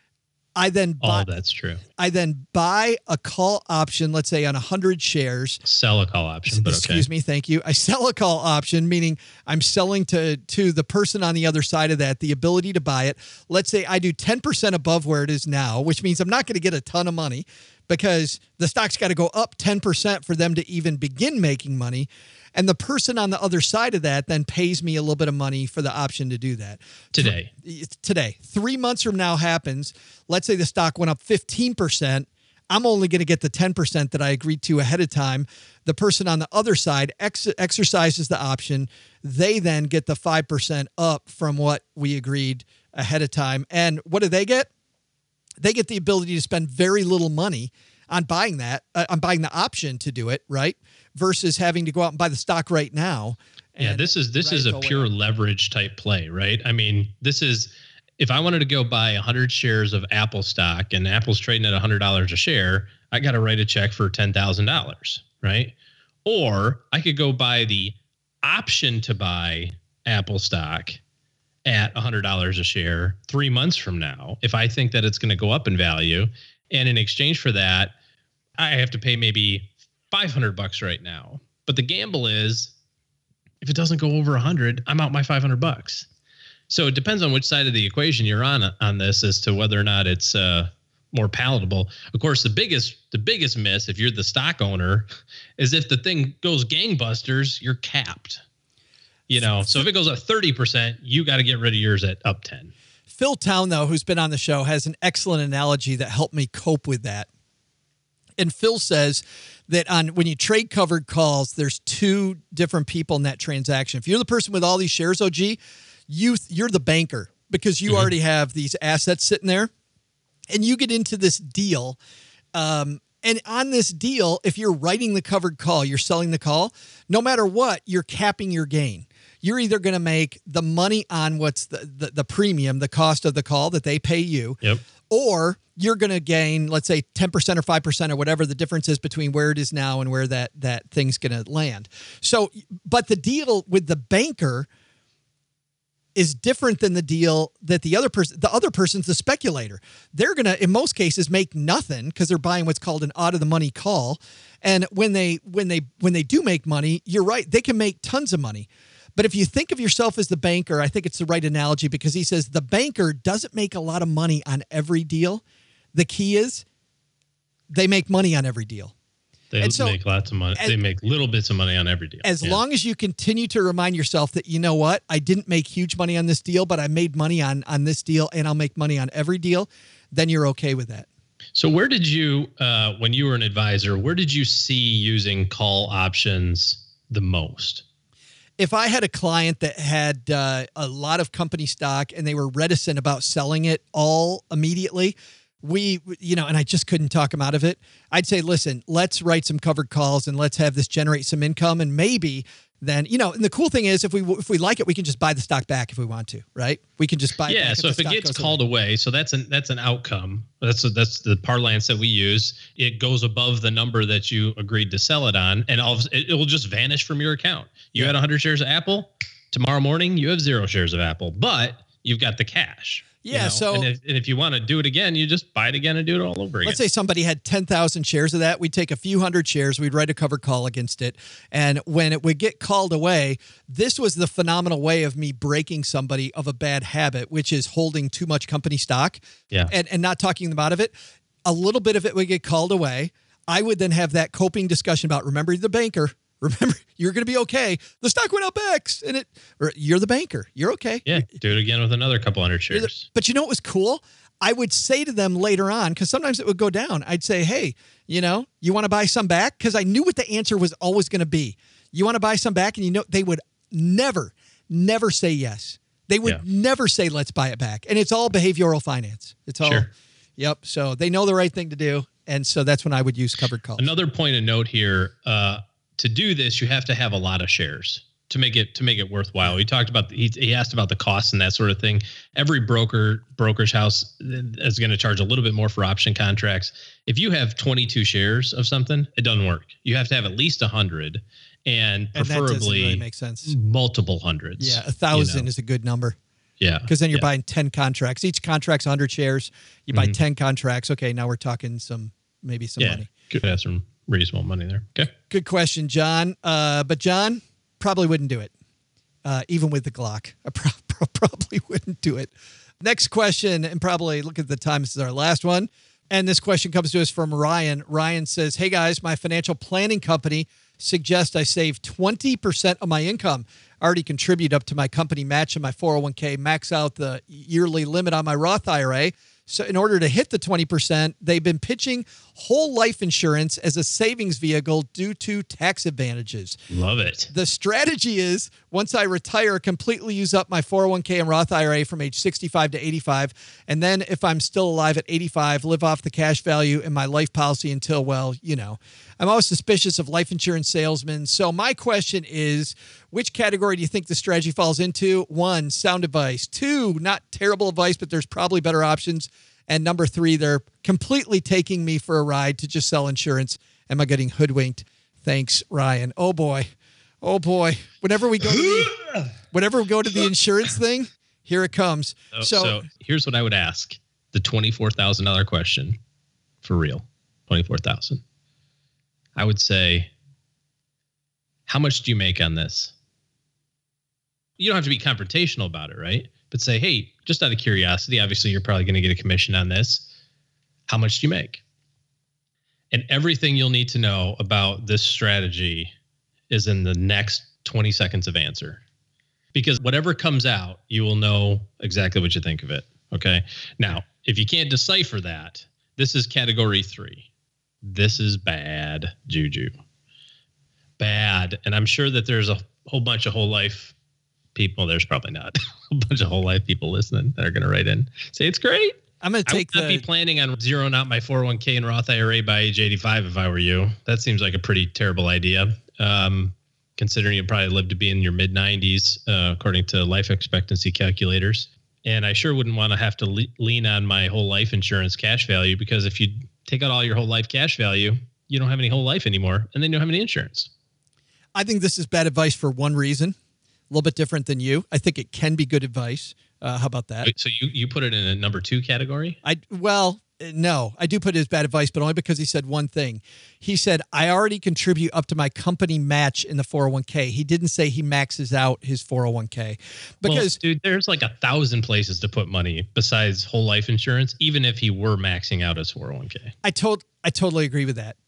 I then buy, that's true. I then buy a call option, let's say on 100 shares. Sell a call option, but Excuse me, thank you. I sell a call option, meaning I'm selling to the person on the other side of that the ability to buy it. Let's say I do 10% above where it is now, which means I'm not going to get a ton of money because the stock's got to go up 10% for them to even begin making money. And the person on the other side of that then pays me a little bit of money for the option to do that. Today. 3 months from now happens. Let's say the stock went up 15%. I'm only going to get the 10% that I agreed to ahead of time. The person on the other side exercises the option. They then get the 5% up from what we agreed ahead of time. And what do they get? They get the ability to spend very little money on buying that, on buying the option to do it, right? Versus having to go out and buy the stock right now. Yeah, this is a pure leverage type play, right? I mean, this is, if I wanted to go buy 100 shares of Apple stock and Apple's trading at $100 a share, I got to write a check for $10,000, right? Or I could go buy the option to buy Apple stock at $100 a share 3 months from now, if I think that it's going to go up in value. And in exchange for that, I have to pay maybe $500 right now. But the gamble is, if it doesn't go over 100, I'm out my $500. So it depends on which side of the equation you're on this as to whether or not it's more palatable. Of course, the biggest miss, if you're the stock owner, is if the thing goes gangbusters, you're capped. You know, so if it goes up 30%, you got to get rid of yours at up 10. Phil Town, though, who's been on the show, has an excellent analogy that helped me cope with that. And Phil says that when you trade covered calls, there's two different people in that transaction. If you're the person with all these shares, OG, you're the banker because you already have these assets sitting there, and you get into this deal. And on this deal, if you're writing the covered call, you're selling the call, no matter what, you're capping your gain. You're either going to make the money on what's the premium, the cost of the call that they pay you, or you're going to gain, let's say, 10% or 5% or whatever the difference is between where it is now and where that thing's going to land. So, but the deal with the banker is different than the deal that the other person's the speculator. They're going to, in most cases, make nothing because they're buying what's called an out of the money call. And when they do make money, you're right, they can make tons of money. But if you think of yourself as the banker, I think it's the right analogy because he says the banker doesn't make a lot of money on every deal. The key is they make money on every deal. They make lots of money. They make little bits of money on every deal. As long as you continue to remind yourself that, you know what, I didn't make huge money on this deal, but I made money on this deal and I'll make money on every deal, then you're okay with that. So where did you, when you were an advisor, where did you see using call options the most? If I had a client that had a lot of company stock and they were reticent about selling it all immediately, and I just couldn't talk them out of it, I'd say, listen, let's write some covered calls and let's have this generate some income. And maybe then, and the cool thing is if we like it, we can just buy the stock back if we want to, right? We can just buy it back. Yeah, so if it gets called away, so that's an outcome. That's the parlance that we use. It goes above the number that you agreed to sell it on, and it will just vanish from your account. You had 100 shares of Apple. Tomorrow morning, you have 0 shares of Apple, but you've got the cash. Yeah. So, and if you want to do it again, you just buy it again and do it all over again. Let's say somebody had 10,000 shares of that. We'd take a few hundred shares. We'd write a covered call against it. And when it would get called away, this was the phenomenal way of me breaking somebody of a bad habit, which is holding too much company stock and not talking them out of it. A little bit of it would get called away. I would then have that coping discussion about, remember the banker. Remember, you're going to be okay. The stock went up X, and you're the banker. You're okay. Yeah, do it again with another couple hundred shares. But you know what was cool? I would say to them later on, because sometimes it would go down. I'd say, hey, you want to buy some back? Because I knew what the answer was always going to be. You want to buy some back? And they would never say yes. They would never say, let's buy it back. And it's all behavioral finance. It's all, Yep. So they know the right thing to do. And so that's when I would use covered calls. Another point of note here, to do this, you have to have a lot of shares to make it worthwhile. He talked about he asked about the costs and that sort of thing. Every brokerage house is going to charge a little bit more for option contracts. If you have 22 shares of something, it doesn't work. You have to have at least 100, and preferably that doesn't really make sense. Multiple hundreds. Yeah, 1,000 is a good number. Yeah, because then you're buying 10 contracts. Each contract's 100 shares. You buy 10 contracts. Okay, now we're talking maybe some money. Could have some reasonable money there. Okay. Good question, John. But John probably wouldn't do it, even with the Glock. I probably wouldn't do it. Next question, and probably look at the time. This is our last one. And this question comes to us from Ryan. Ryan says, hey, guys, my financial planning company suggests I save 20% of my income. I already contribute up to my company match in my 401k, max out the yearly limit on my Roth IRA. So in order to hit the 20%, they've been pitching whole life insurance as a savings vehicle due to tax advantages. Love it. The strategy is once I retire, completely use up my 401k and Roth IRA from age 65 to 85. And then if I'm still alive at 85, live off the cash value in my life policy until, well, you know. I'm always suspicious of life insurance salesmen. So my question is, which category do you think the strategy falls into? 1, sound advice. 2, not terrible advice, but there's probably better options. And number 3, they're completely taking me for a ride to just sell insurance. Am I getting hoodwinked? Thanks, Ryan. Oh boy. Oh boy. Whenever we go to the insurance thing, here it comes. So here's what I would ask. The $24,000 question for real. 24,000. I would say, how much do you make on this? You don't have to be confrontational about it, right? But say, hey, just out of curiosity, obviously you're probably going to get a commission on this. How much do you make? And everything you'll need to know about this strategy is in the next 20 seconds of answer. Because whatever comes out, you will know exactly what you think of it. Okay. Now, if you can't decipher that, this is category 3. This is bad juju. Bad. And I'm sure that there's a whole bunch of whole life people. There's probably not a bunch of whole life people listening that are going to write in. Say it's great. I'm going to take I would not be planning on zeroing out my 401k and Roth IRA by age 85 if I were you. That seems like a pretty terrible idea. Considering you probably live to be in your mid 90s, according to life expectancy calculators. And I sure wouldn't want to have to lean on my whole life insurance cash value, because if you take out all your whole life cash value, you don't have any whole life anymore, and then you don't have any insurance. I think this is bad advice for one reason, a little bit different than you. I think it can be good advice. How about that? So you put it in a number 2 category? No, I do put it as bad advice, but only because he said one thing. He said, I already contribute up to my company match in the 401k. He didn't say he maxes out his 401k. Because, dude, there's like 1,000 places to put money besides whole life insurance, even if he were maxing out his 401k. I totally agree with that.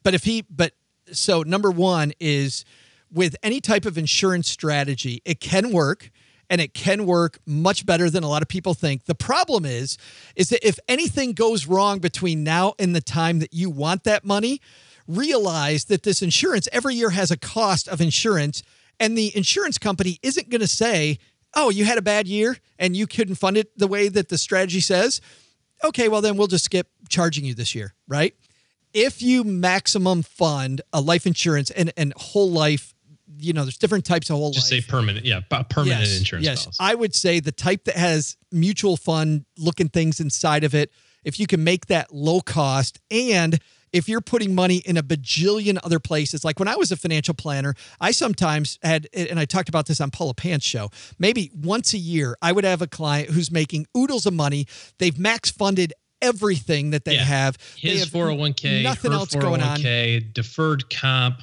So number 1 is, with any type of insurance strategy, it can work. And it can work much better than a lot of people think. The problem is that if anything goes wrong between now and the time that you want that money, realize that this insurance every year has a cost of insurance, and the insurance company isn't going to say, oh, you had a bad year and you couldn't fund it the way that the strategy says. Okay, well, then we'll just skip charging you this year, right? If you maximum fund a life insurance and whole life, you know, there's different types of whole life. Just say permanent. Yeah. Permanent insurance policy. I would say the type that has mutual fund looking things inside of it, if you can make that low cost, and if you're putting money in a bajillion other places, like when I was a financial planner, I sometimes had, and I talked about this on Paula Pant's show, maybe once a year, I would have a client who's making oodles of money. They've max funded everything that they have. His have 401k, nothing her else 401k, going on. Deferred comp,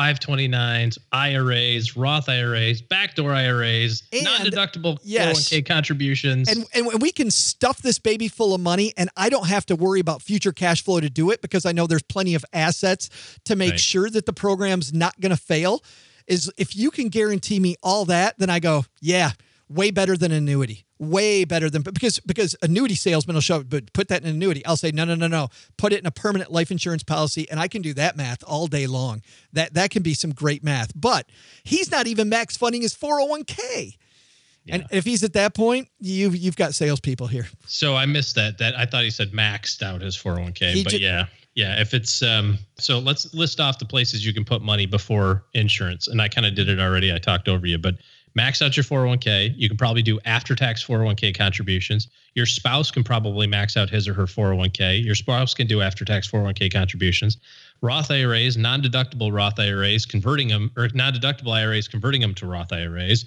529s, IRAs, Roth IRAs, backdoor IRAs, non-deductible 401k contributions. And we can stuff this baby full of money, and I don't have to worry about future cash flow to do it, because I know there's plenty of assets to make sure that the program's not going to fail. Is if you can guarantee me all that, then I go, yeah, way better than annuity. Way better than, because annuity salesmen will show, but put that in an annuity. I'll say, no. Put it in a permanent life insurance policy. And I can do that math all day long. That can be some great math, but he's not even max funding his 401k. Yeah. And if he's at that point, you've got salespeople here. So I missed that I thought he said maxed out his 401k, yeah. If it's, so let's list off the places you can put money before insurance. And I kind of did it already. I talked over you, but max out your 401k. You can probably do after-tax 401k contributions. Your spouse can probably max out his or her 401k. Your spouse can do after-tax 401k contributions. Roth IRAs, non-deductible Roth IRAs, non-deductible IRAs, converting them to Roth IRAs.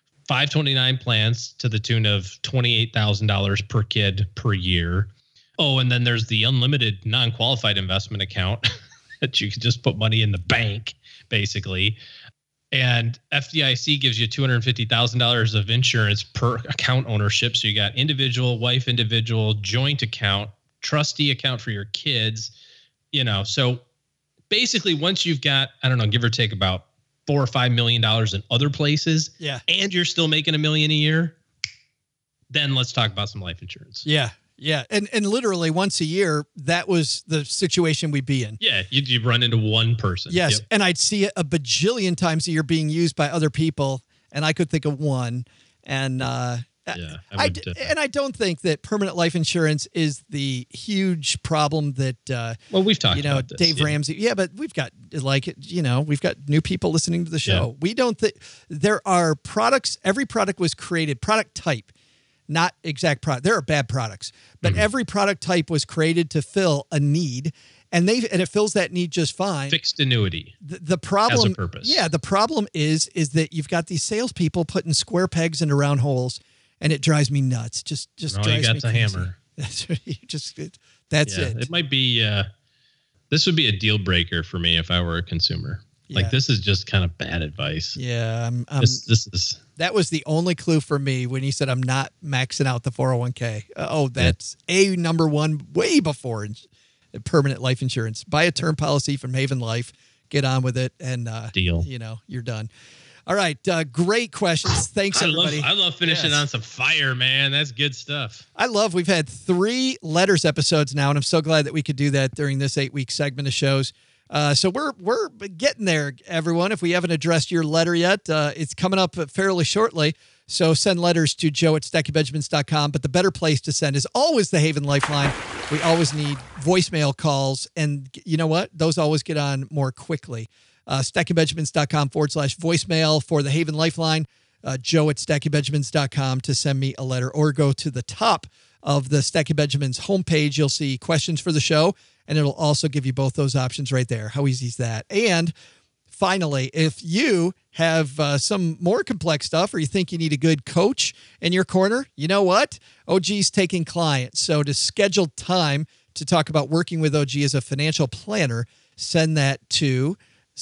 529 plans to the tune of $28,000 per kid per year. Oh, and then there's the unlimited non-qualified investment account that you can just put money in the bank, basically. And FDIC gives you $250,000 of insurance per account ownership. So you got individual, wife, individual, joint account, trustee account for your kids, you know. So basically, once you've got, I don't know, give or take about $4 or $5 million in other places, and you're still making $1 million a year, then let's talk about some life insurance. Yeah. Yeah, and literally once a year, that was the situation we'd be in. Yeah, you run into one person. Yes, Yep. and I'd see it a bajillion times a year being used by other people, and I could think of one. And I don't think that permanent life insurance is the huge problem that Well, we've talked about this, Dave Ramsey. Yeah, but we've got we've got new people listening to the show. Yeah. We don't think there are products. Every product was created, product type, not exact product. There are bad products, but every product type was created to fill a need, and it fills that need just fine. Fixed annuity. The problem, has a purpose. Yeah, the problem is that you've got these salespeople putting square pegs into round holes, and it drives me nuts. Just All drives you me got's a crazy. hammer. That's it. It might be. This would be a deal breaker for me if I were a consumer. Yeah. Like, this is just kind of bad advice. Yeah, This is. that was the only clue for me when he said I'm not maxing out the 401k. That's a number one way before permanent life insurance. Buy a term policy from Haven Life, get on with it, and Deal. You're done. All right, great questions. Thanks, everybody. I love finishing on some fire, man. That's good stuff. We've had 3 letters episodes now, and I'm so glad that we could do that during this 8-week segment of shows. So we're getting there, everyone. If we haven't addressed your letter yet, it's coming up fairly shortly. So send letters to joe@stackingbenjamins.com. But the better place to send is always the Haven Lifeline. We always need voicemail calls. And you know what? Those always get on more quickly. stackingbenjamins.com/voicemail for the Haven Lifeline. joe@stackingbenjamins.com to send me a letter, or go to the top of the Stacking Benjamins homepage. You'll see questions for the show, and it'll also give you both those options right there. How easy is that? And finally, if you have some more complex stuff, or you think you need a good coach in your corner, you know what? OG's taking clients. So to schedule time to talk about working with OG as a financial planner, send that to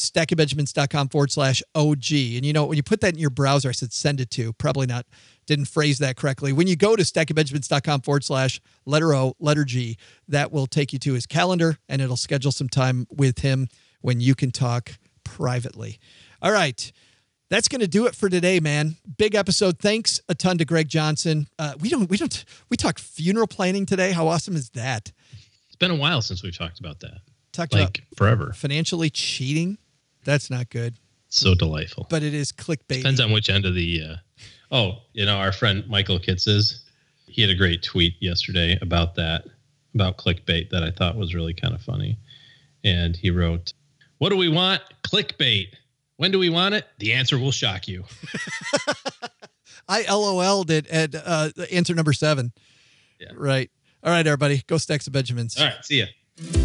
stackingbenjamins.com/OG. And when you put that in your browser, I said send it to, probably not, didn't phrase that correctly. When you go to stackingbenjamins.com/letter O, letter G, that will take you to his calendar, and it'll schedule some time with him when you can talk privately. All right. That's going to do it for today, man. Big episode. Thanks a ton to Greg Johnson. We talked funeral planning today. How awesome is that? It's been a while since we've talked about that. Talked about forever. Financially cheating. That's not good. So delightful. But it is clickbait. Depends on which end of the. Our friend Michael Kitzes, he had a great tweet yesterday about clickbait that I thought was really kind of funny. And he wrote, "What do we want? Clickbait. When do we want it? The answer will shock you." I LOL'd it at answer number 7. Yeah. Right. All right, everybody. Go Stacks of Benjamins. All right. See ya.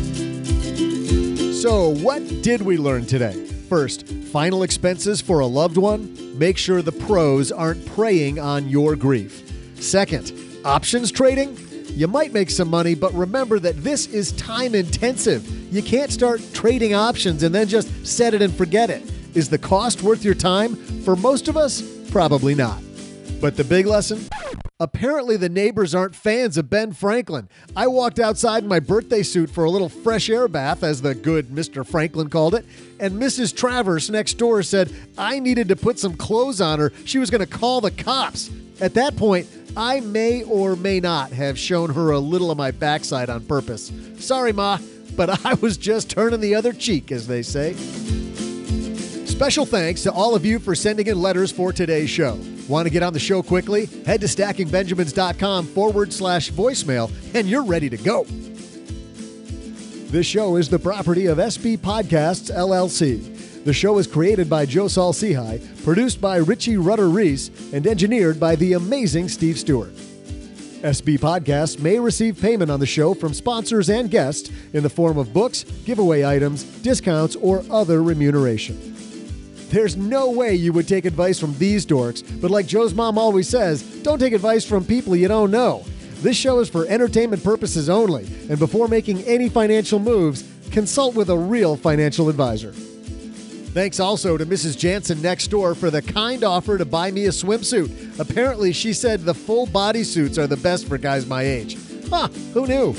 So, what did we learn today? First, final expenses for a loved one? Make sure the pros aren't preying on your grief. Second, options trading? You might make some money, but remember that this is time intensive. You can't start trading options and then just set it and forget it. Is the cost worth your time? For most of us, probably not. But the big lesson? Apparently the neighbors aren't fans of Ben Franklin. I walked outside in my birthday suit for a little fresh air bath, as the good Mr. Franklin called it, and Mrs. Travers next door said I needed to put some clothes on her. She was going to call the cops. At that point, I may or may not have shown her a little of my backside on purpose. Sorry, Ma, but I was just turning the other cheek, as they say. Special thanks to all of you for sending in letters for today's show. Want to get on the show quickly? Head to stackingbenjamins.com/voicemail and you're ready to go. This show is the property of SB Podcasts, LLC. The show is created by Joe Saul-Sehy, produced by Richie Rutter-Reese, and engineered by the amazing Steve Stewart. SB Podcasts may receive payment on the show from sponsors and guests in the form of books, giveaway items, discounts, or other remuneration. There's no way you would take advice from these dorks, but like Joe's mom always says, don't take advice from people you don't know. This show is for entertainment purposes only, and before making any financial moves, consult with a real financial advisor. Thanks also to Mrs. Jansen next door for the kind offer to buy me a swimsuit. Apparently, she said the full body suits are the best for guys my age. Huh, who knew?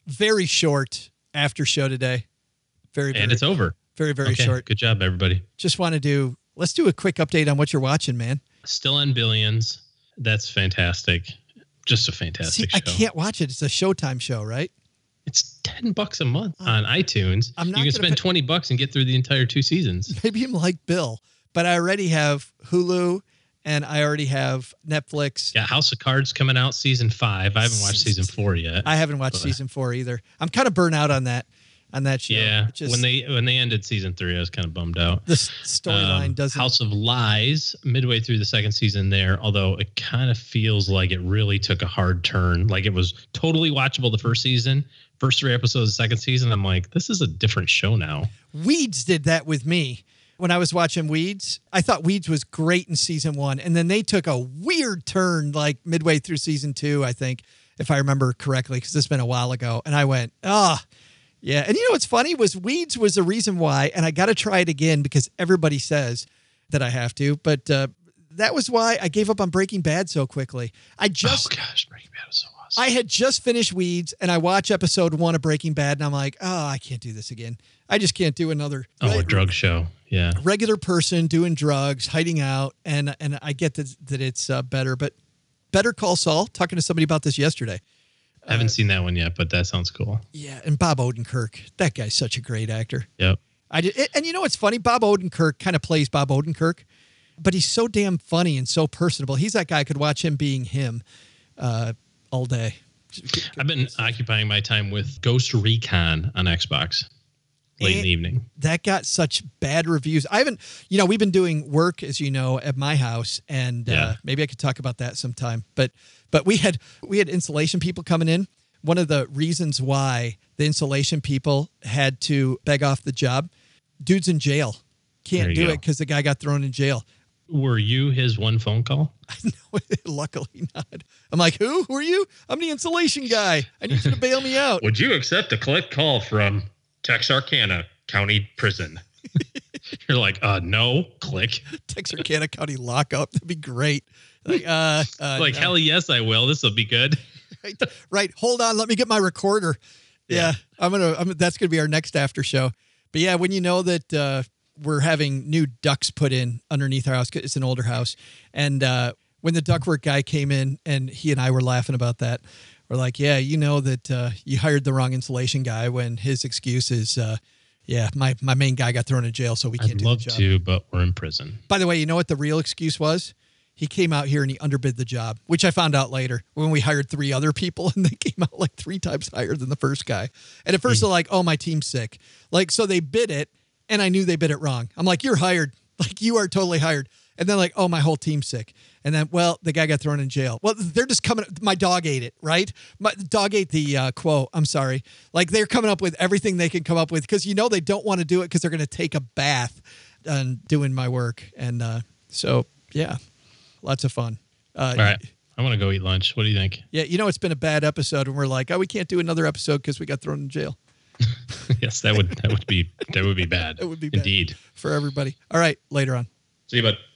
Very short after show today. Very And it's over. Very, very Okay, short. Good job, everybody. Just want to let's do a quick update on what you're watching, man. Still on Billions. That's fantastic. Just a fantastic show. I can't watch it. It's a Showtime show, right? It's $10 a month on iTunes. I'm not You can gonna spend $20 and get through the entire 2 seasons. Maybe I'm like Bill, but I already have Hulu and I already have Netflix. Yeah, House of Cards coming out season 5. I haven't watched season 4 yet. I haven't watched season 4 either. I'm kind of burnt out on that show. Yeah, Just, when they ended season 3, I was kind of bummed out. the storyline doesn't. House of Lies, midway through the second season there, although it kind of feels like it really took a hard turn. Like it was totally watchable the first season. First 3 episodes of the second season, I'm like, this is a different show now. Weeds did that with me. When I was watching Weeds, I thought Weeds was great in season 1, and then they took a weird turn like midway through season 2, I think, if I remember correctly, because it's been a while ago. And I went, yeah. And you know what's funny was Weeds was the reason why, and I got to try it again because everybody says that I have to, but that was why I gave up on Breaking Bad so quickly. Breaking Bad was so awesome. I had just finished Weeds, and I watched episode 1 of Breaking Bad, and I'm like, I can't do this again. I just can't do another. A drug show. Yeah. Regular person doing drugs, hiding out, and I get that it's better, but Better Call Saul, talking to somebody about this yesterday. I haven't seen that one yet, but that sounds cool. Yeah, and Bob Odenkirk. That guy's such a great actor. Yep. And you know what's funny? Bob Odenkirk kind of plays Bob Odenkirk, but he's so damn funny and so personable. He's that guy. I could watch him being him all day. I've been occupying my time with Ghost Recon on Xbox late in the evening. That got such bad reviews. I haven't, we've been doing work, as you know, at my house, and maybe I could talk about that sometime. But we had installation people coming in. One of the reasons why the installation people had to beg off the job, dude's in jail. Can't do it because the guy got thrown in jail. Were you his one phone call? No, luckily not. I'm like, who? Who are you? I'm the installation guy. I need you to bail me out. Would you accept a collect call from Texarkana County Prison? You're like, no, click. Texarkana County lockup. That'd be great. Like, no. Hell yes, I will. This will be good. Right. Hold on. Let me get my recorder. Yeah. That's going to be our next after show. But yeah, when you know that we're having new ducts put in underneath our house, it's an older house. And when the ductwork guy came in and he and I were laughing about that, we're like, yeah, you know that you hired the wrong installation guy when his excuse is, my main guy got thrown in jail, so we can't do the job. I'd love to, but we're in prison. By the way, you know what the real excuse was? He came out here and he underbid the job, which I found out later when we hired 3 other people and they came out like 3 times higher than the first guy. And at first they're like, oh, my team's sick. Like, so they bid it and I knew they bid it wrong. I'm like, you're hired. Like, you are totally hired. And then like, oh, my whole team's sick. And then, well, the guy got thrown in jail. Well, they're just coming. My dog ate it, right? My dog ate the quote. I'm sorry. Like, they're coming up with everything they can come up with because, they don't want to do it because they're going to take a bath on doing my work. And so, yeah, lots of fun. All right. I want to go eat lunch. What do you think? Yeah. It's been a bad episode and we're like, we can't do another episode because we got thrown in jail. Yes, that would be bad. It would be bad indeed for everybody. All right. Later on. See you, bud.